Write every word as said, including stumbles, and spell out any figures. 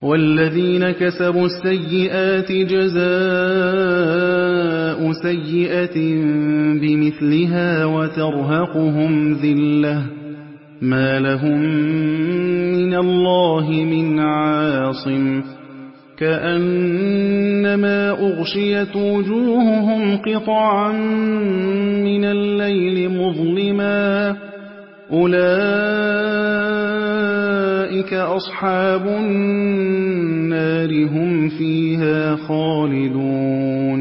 وَالَّذِينَ كَسَبُوا السَّيِّئَاتِ جَزَاءُ سَيِّئَةٍ بِمِثْلِهَا وَتَرْهَقُهُمْ ذِلَّةٌ ۖ مَّا لَهُم مِّنَ اللَّهِ مِنْ عَاصِمٍ ۖ كَأَنَّمَا أُغْشِيَتْ وُجُوهُهُمْ قِطَعًا مِّنَ اللَّيْلِ مُظْلِمًا ۚ أُولَٰئِكَ أَصْحَابُ النَّارِ ۖ هُمْ فِيهَا خَالِدُونَ